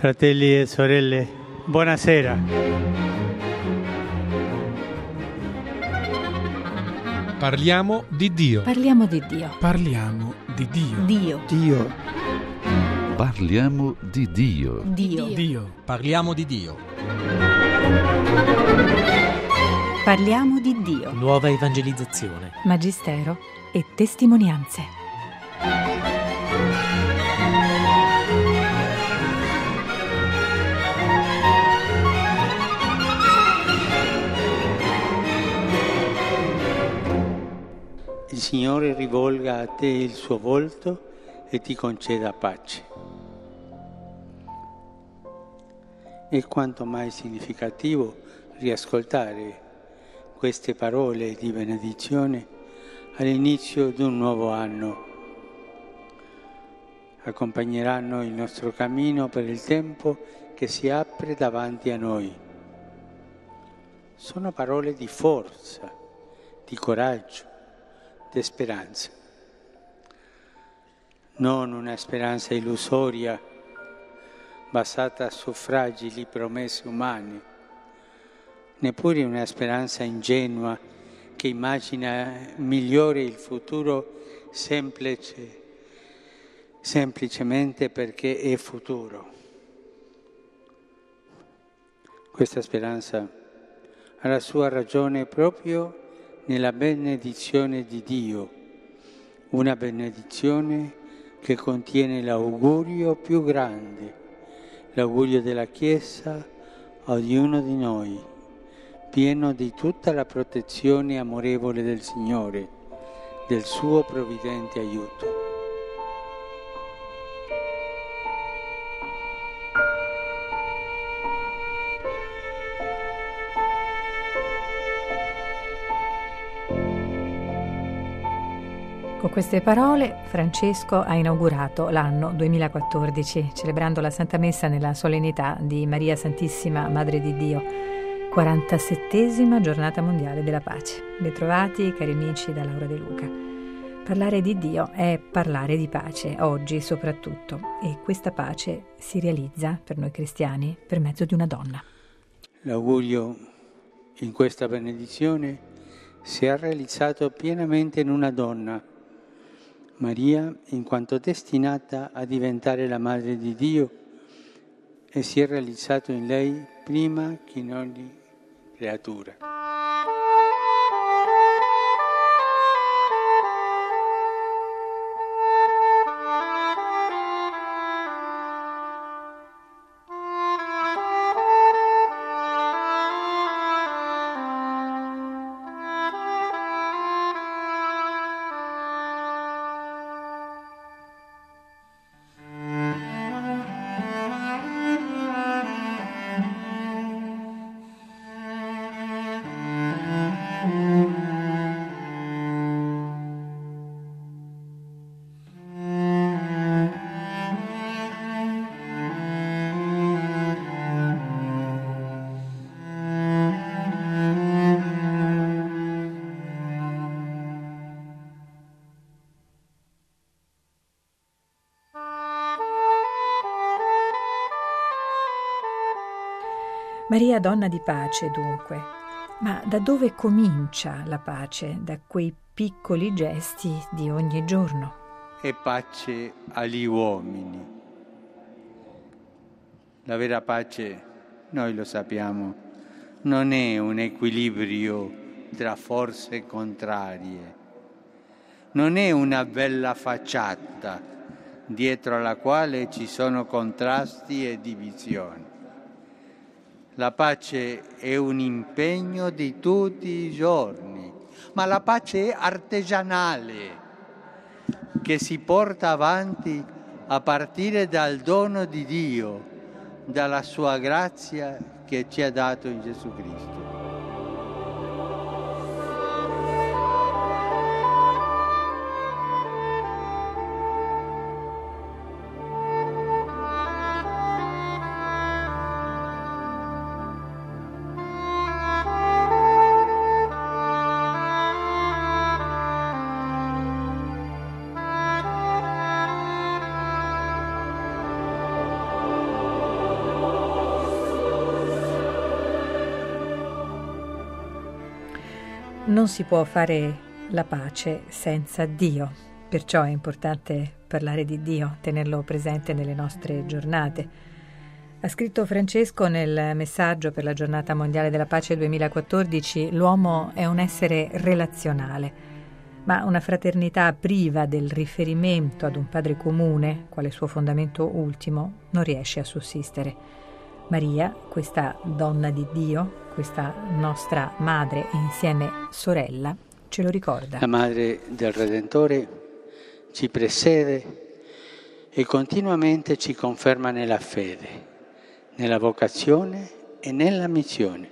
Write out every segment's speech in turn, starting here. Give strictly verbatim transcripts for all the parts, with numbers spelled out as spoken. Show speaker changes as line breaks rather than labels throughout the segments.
Fratelli e sorelle, buonasera.
Parliamo di Dio.
Parliamo di Dio.
Parliamo di Dio.
Dio.
Dio.
Parliamo di Dio.
Dio.
Dio.
Parliamo di Dio.
Parliamo di Dio.
Nuova evangelizzazione.
Magistero e testimonianze.
Il Signore rivolga a te il suo volto e ti conceda pace. È quanto mai significativo riascoltare queste parole di benedizione all'inizio di un nuovo anno. Accompagneranno il nostro cammino per il tempo che si apre davanti a noi. Sono parole di forza, di coraggio, di speranza. Non una speranza illusoria basata su fragili promesse umane, neppure una speranza ingenua che immagina migliore il futuro semplice, semplicemente perché è futuro. Questa speranza ha la sua ragione proprio nella benedizione di Dio, una benedizione che contiene l'augurio più grande, l'augurio della Chiesa a ognuno di noi, pieno di tutta la protezione amorevole del Signore, del suo provvidente aiuto.
Con queste parole Francesco ha inaugurato l'anno duemilaquattordici, celebrando la Santa Messa nella solennità di Maria Santissima Madre di Dio, quarantasettesima giornata mondiale della pace. Bentrovati cari amici da Laura De Luca. Parlare di Dio è parlare di pace, oggi soprattutto, e questa pace si realizza per noi cristiani per mezzo di una donna.
L'augurio in questa benedizione si è realizzato pienamente in una donna, Maria, in quanto destinata a diventare la Madre di Dio, e si è realizzato in lei prima che in ogni creatura.
Maria, donna di pace, dunque. Ma da dove comincia la pace? Da quei piccoli gesti di ogni giorno.
E pace agli uomini. La vera pace, noi lo sappiamo, non è un equilibrio tra forze contrarie, non è una bella facciata dietro alla quale ci sono contrasti e divisioni. La pace è un impegno di tutti i giorni, ma la pace è artigianale, che si porta avanti a partire dal dono di Dio, dalla sua grazia che ci ha dato in Gesù Cristo.
Non si può fare la pace senza Dio, perciò è importante parlare di Dio, tenerlo presente nelle nostre giornate. Ha scritto Francesco nel messaggio per la Giornata Mondiale della Pace duemilaquattordici: l'uomo è un essere relazionale, ma una fraternità priva del riferimento ad un padre comune, quale suo fondamento ultimo, non riesce a sussistere. Maria, questa donna di Dio, questa nostra madre e insieme sorella, ce lo ricorda.
La madre del Redentore ci precede e continuamente ci conferma nella fede, nella vocazione e nella missione.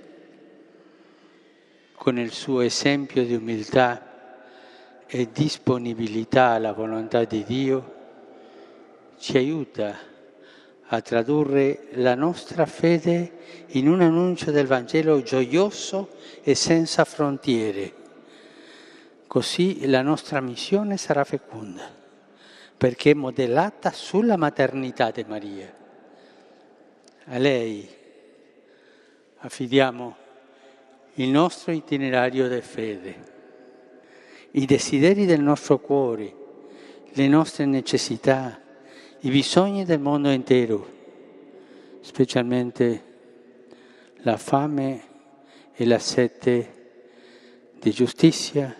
Con il suo esempio di umiltà e disponibilità alla volontà di Dio ci aiuta a tradurre la nostra fede in un annuncio del Vangelo gioioso e senza frontiere. Così la nostra missione sarà feconda, perché è modellata sulla maternità di Maria. A lei affidiamo il nostro itinerario di fede, i desideri del nostro cuore, le nostre necessità, i bisogni del mondo intero, specialmente la fame e la sete di giustizia,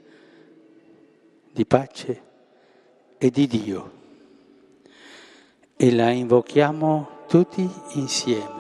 di pace e di Dio. E la invochiamo tutti insieme.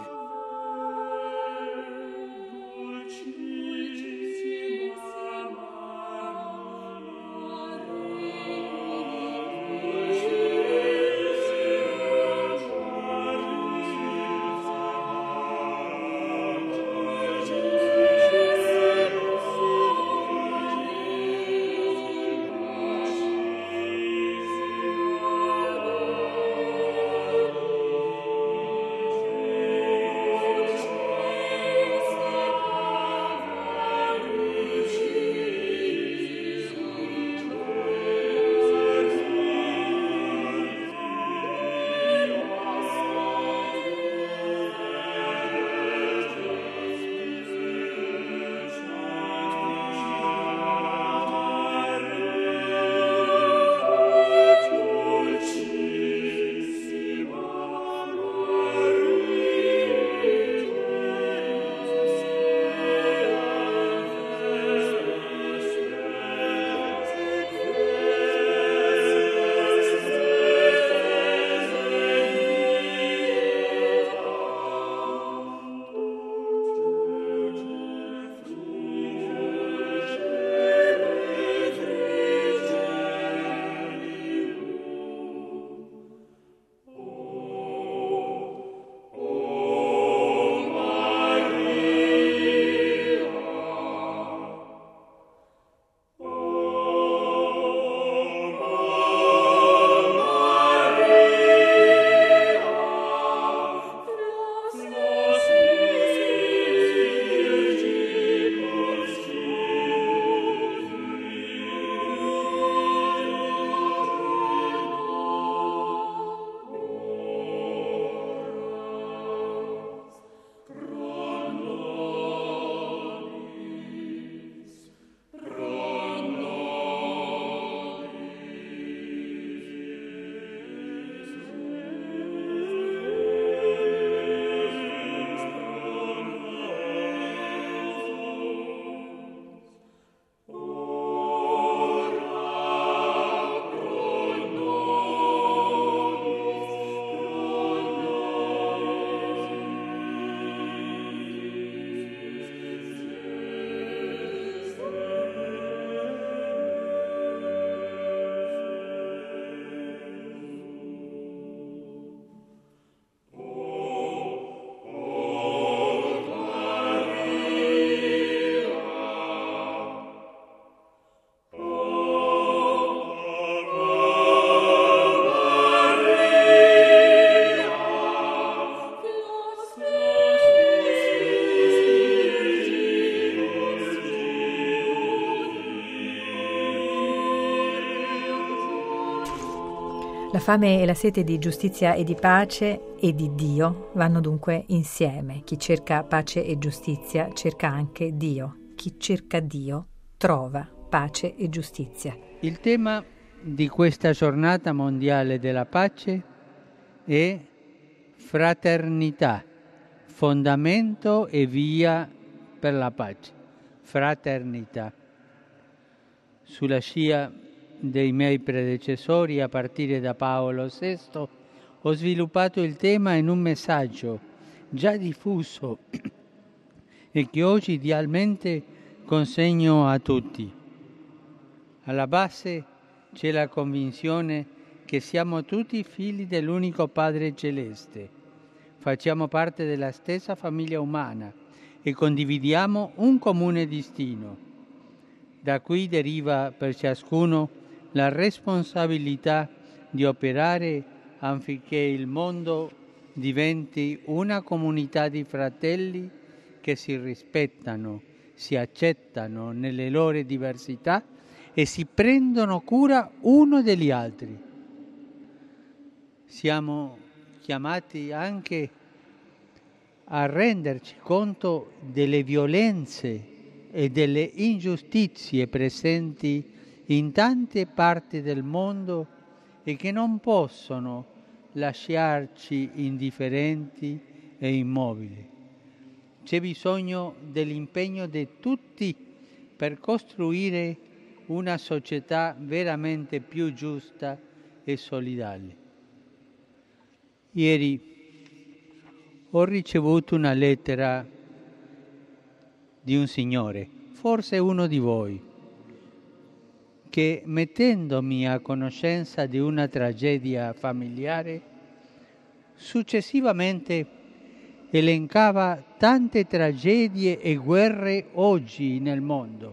La fame e la sete di giustizia e di pace e di Dio vanno dunque insieme. Chi cerca pace e giustizia cerca anche Dio. Chi cerca Dio trova pace e giustizia.
Il tema di questa giornata mondiale della pace è fraternità, fondamento e via per la pace. Fraternità. Sulla scia dei miei predecessori, a partire da Paolo sesto, ho sviluppato il tema in un messaggio già diffuso e che oggi idealmente consegno a tutti. Alla base c'è la convinzione che siamo tutti figli dell'unico Padre Celeste. Facciamo parte della stessa famiglia umana e condividiamo un comune destino. Da qui deriva per ciascuno la responsabilità di operare affinché il mondo diventi una comunità di fratelli che si rispettano, si accettano nelle loro diversità e si prendono cura uno degli altri. Siamo chiamati anche a renderci conto delle violenze e delle ingiustizie presenti in tante parti del mondo e che non possono lasciarci indifferenti e immobili. C'è bisogno dell'impegno di tutti per costruire una società veramente più giusta e solidale. Ieri ho ricevuto una lettera di un signore, forse uno di voi, che mettendomi a conoscenza di una tragedia familiare, successivamente elencava tante tragedie e guerre oggi nel mondo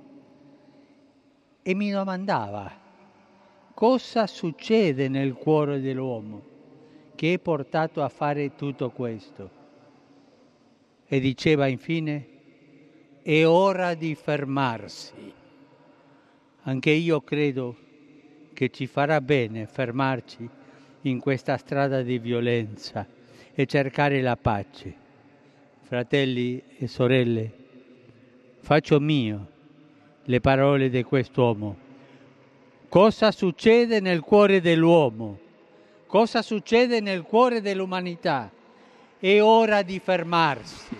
e mi domandava cosa succede nel cuore dell'uomo che è portato a fare tutto questo. E diceva infine: è ora di fermarsi. Anche io credo che ci farà bene fermarci in questa strada di violenza e cercare la pace. Fratelli e sorelle, faccio mio le parole di quest'uomo. Cosa succede nel cuore dell'uomo? Cosa succede nel cuore dell'umanità? È ora di fermarsi.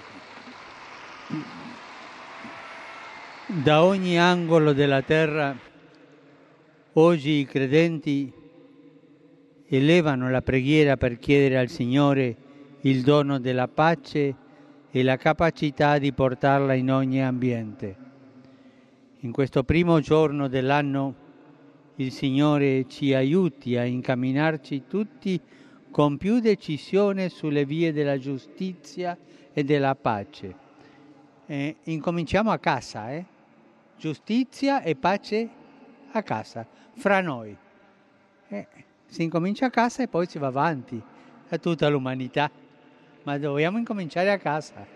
Da ogni angolo della terra oggi i credenti elevano la preghiera per chiedere al Signore il dono della pace e la capacità di portarla in ogni ambiente. In questo primo giorno dell'anno il Signore ci aiuti a incamminarci tutti con più decisione sulle vie della giustizia e della pace. Eh, incominciamo a casa, eh? Giustizia e pace a casa, fra noi. Eh, si incomincia a casa e poi si va avanti a tutta l'umanità, ma dobbiamo incominciare a casa.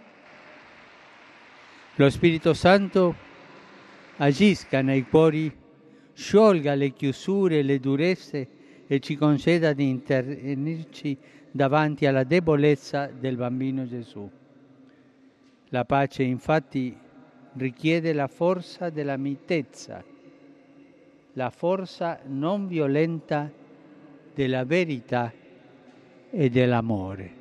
Lo Spirito Santo agisca nei cuori, sciolga le chiusure e le durezze e ci conceda di intervenirci davanti alla debolezza del bambino Gesù. La pace, infatti, richiede la forza della mitezza, la forza non violenta della verità e dell'amore.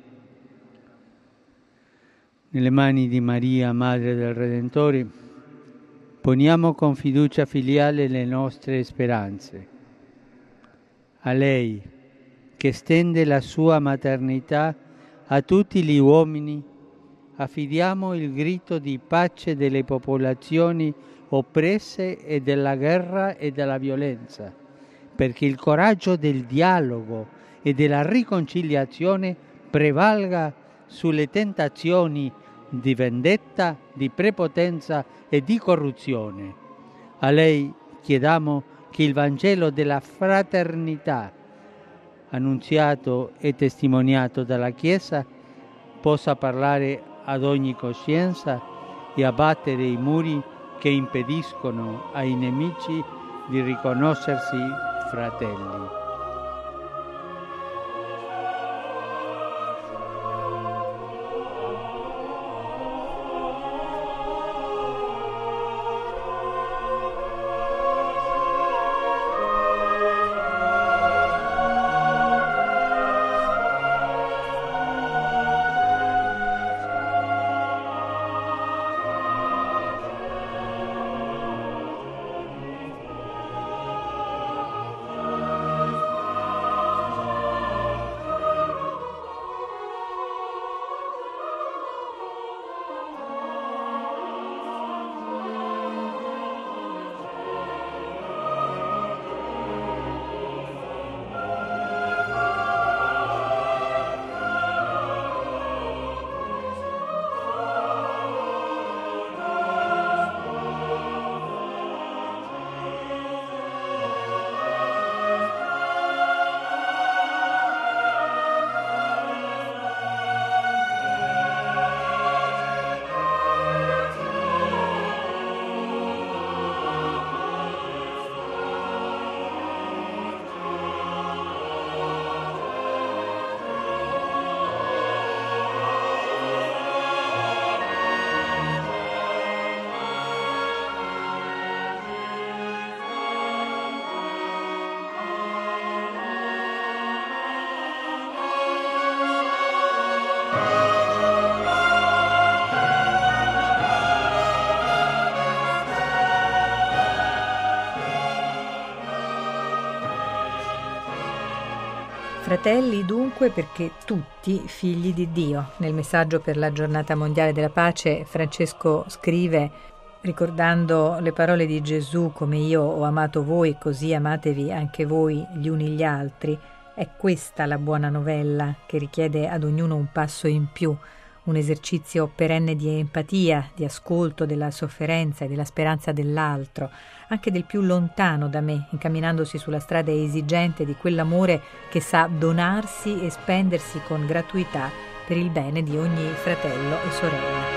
Nelle mani di Maria, Madre del Redentore, poniamo con fiducia filiale le nostre speranze. A lei, che stende la sua maternità a tutti gli uomini, affidiamo il grido di pace delle popolazioni oppresse e della guerra e della violenza, perché il coraggio del dialogo e della riconciliazione prevalga sulle tentazioni di vendetta, di prepotenza e di corruzione. A lei chiediamo che il Vangelo della fraternità, annunziato e testimoniato dalla Chiesa, possa parlare ad ogni coscienza e abbattere i muri che impediscono ai nemici di riconoscersi fratelli.
Fratelli dunque perché tutti figli di Dio. Nel messaggio per la giornata mondiale della pace Francesco scrive, ricordando le parole di Gesù: come io ho amato voi, così amatevi anche voi gli uni gli altri. È questa la buona novella che richiede ad ognuno un passo in più, un esercizio perenne di empatia, di ascolto della sofferenza e della speranza dell'altro, anche del più lontano da me, incamminandosi sulla strada esigente di quell'amore che sa donarsi e spendersi con gratuità per il bene di ogni fratello e sorella.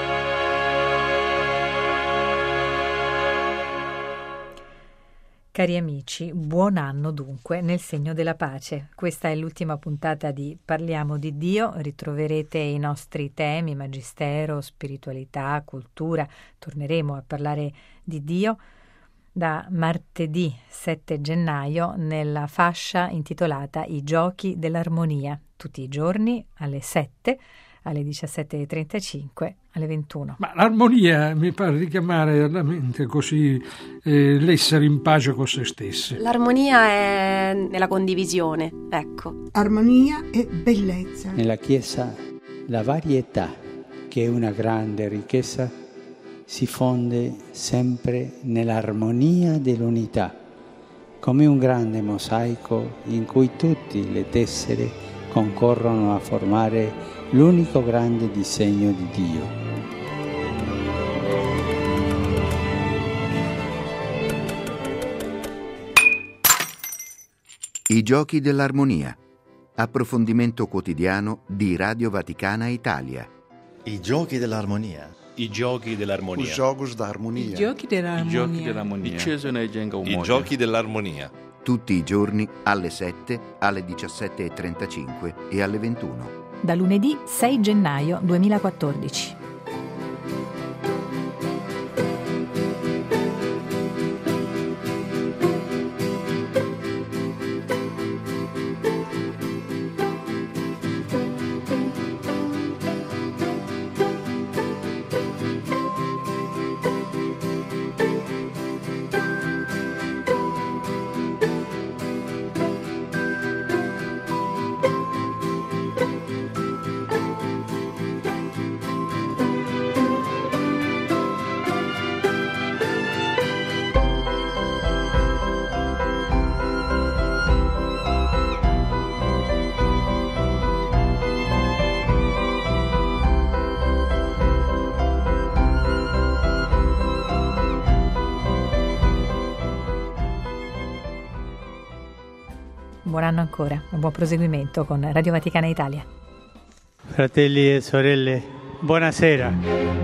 Cari amici, buon anno dunque nel segno della pace. Questa è l'ultima puntata di Parliamo di Dio. Ritroverete i nostri temi, magistero, spiritualità, cultura. Torneremo a parlare di Dio da martedì sette gennaio nella fascia intitolata I giochi dell'armonia, tutti i giorni alle sette, alle diciassette e trentacinque, alle ventuno.
Ma l'armonia mi pare richiamare alla mente così eh, l'essere in pace con se stessi.
L'armonia è nella condivisione, ecco.
Armonia e bellezza.
Nella Chiesa la varietà, che è una grande ricchezza, si fonde sempre nell'armonia dell'unità, come un grande mosaico in cui tutte le tessere concorrono a formare l'unico grande disegno di Dio.
I giochi dell'armonia. Approfondimento quotidiano di Radio Vaticana Italia.
I giochi dell'armonia.
I giochi dell'armonia.
Os jogos da harmonia.
I giochi dell'armonia.
I giochi dell'armonia.
I giochi dell'armonia.
Tutti i giorni alle sette, alle diciassette e trentacinque e alle ventuno.
Da lunedì sei gennaio duemilaquattordici. Buon anno ancora, un buon proseguimento con Radio Vaticana Italia.
Fratelli e sorelle, buonasera.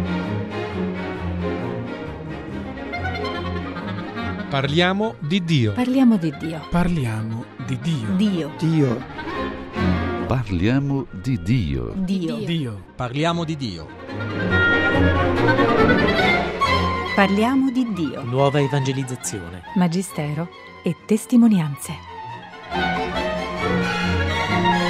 Parliamo di Dio.
Parliamo di Dio.
Parliamo di Dio.
Dio.
Dio.
Parliamo di Dio.
Dio.
Dio. Parliamo di Dio.
Parliamo di Dio.
Nuova evangelizzazione.
Magistero e testimonianze.